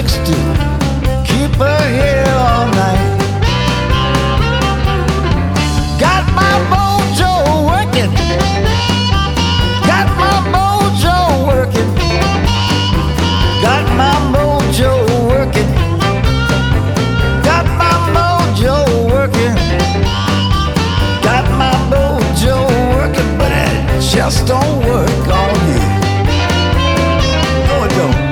tricks to keep her here all night. Got my mojo working. Got my mojo working. Got my mojo working. Got my mojo working. Got my mojo working, but it just don't work on you. No, it don't.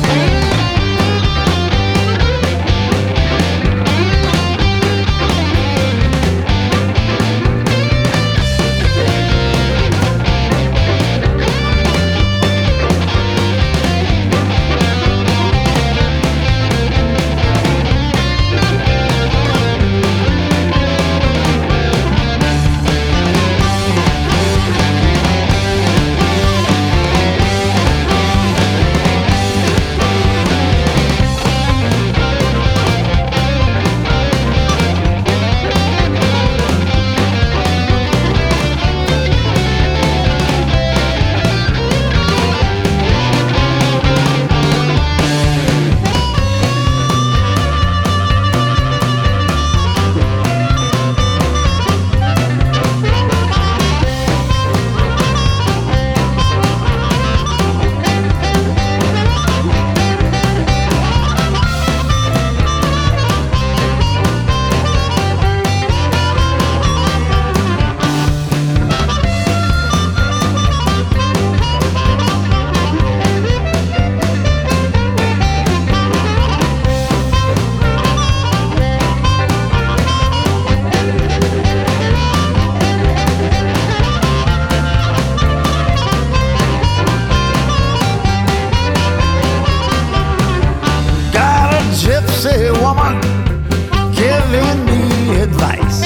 Gypsy woman giving me advice.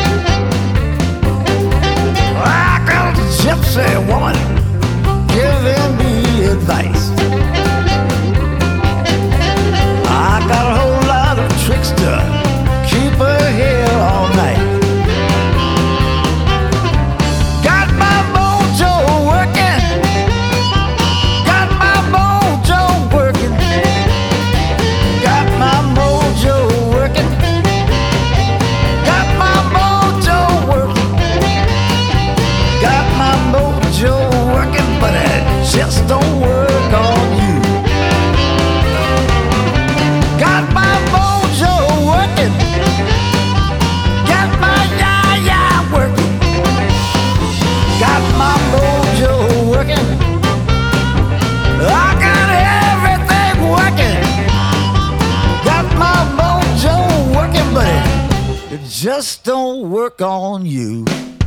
I got a gypsy woman giving me advice. I got a whole lot of tricks to keep her here all night. Got my mojo working. Got my mojo working. Got my mojo working. Got my mojo working. Got my mojo working, but it just don't work on you. Got my mojo working. Got my ya-ya working. Got my mojo working. I got everything working. Got my mojo working, but it just don't work on you.